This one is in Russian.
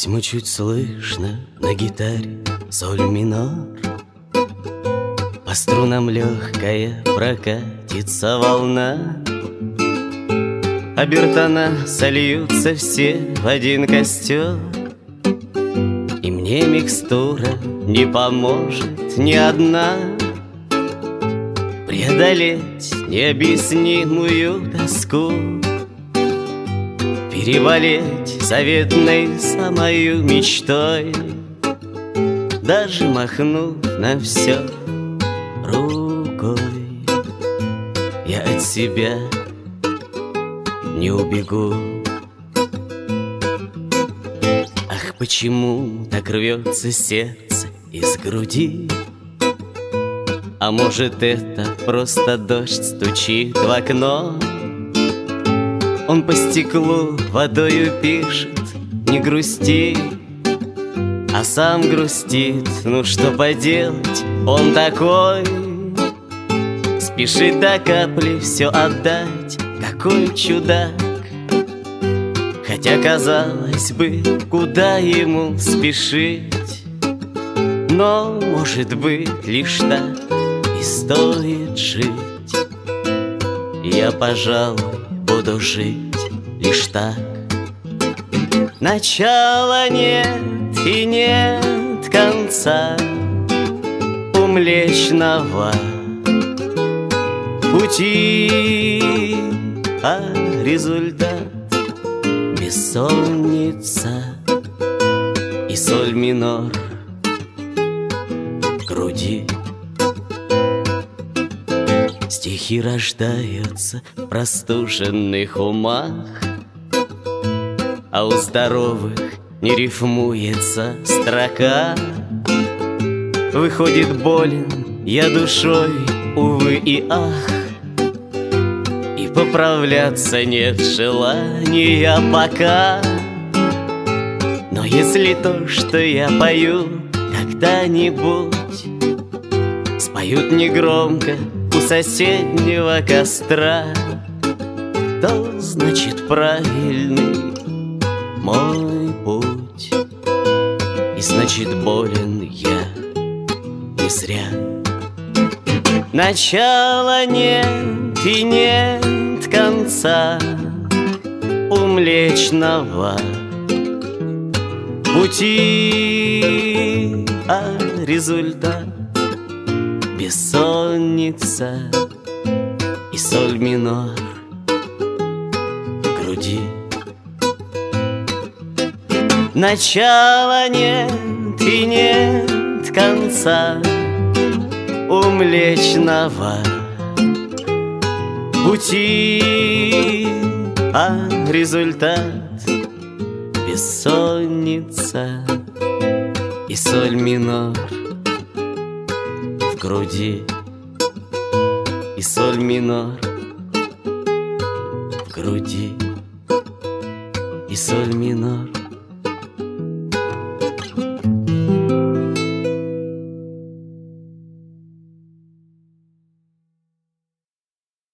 Восьмой чуть слышно на гитаре соль минор. По струнам легкая прокатится волна. Обертона сольются все в один костер. И мне микстура не поможет ни одна преодолеть необъяснимую тоску, переболеть заветной самою мечтой, даже махнув на все рукой. Я от себя не убегу. Ах, почему так рвется сердце из груди? А может, это просто дождь стучит в окно? Он по стеклу водою пишет: не грусти. А сам грустит, ну что поделать, он такой. Спешит до капли все отдать, какой чудак. Хотя, казалось бы, куда ему спешить? Но, может быть, лишь так и стоит жить. Я, пожалуй, буду жить лишь так. Начала нет и нет конца у Млечного пути, а результат — бессонница и соль минор в груди. Стихи рождаются в простуженных умах, а у здоровых не рифмуется строка. Выходит, болен я душой, увы и ах, и поправляться нет желания пока. Но если то, что я пою, когда-нибудь споют негромко у соседнего костра, то значит правильный мой путь, и значит болен я не зря. Начала нет и нет конца у Млечного пути, а результат — бессонница и соль минор в груди. Начала нет и нет конца у Млечного пути, а результат — бессонница и соль минор в груди. И соль минор в груди. И соль минор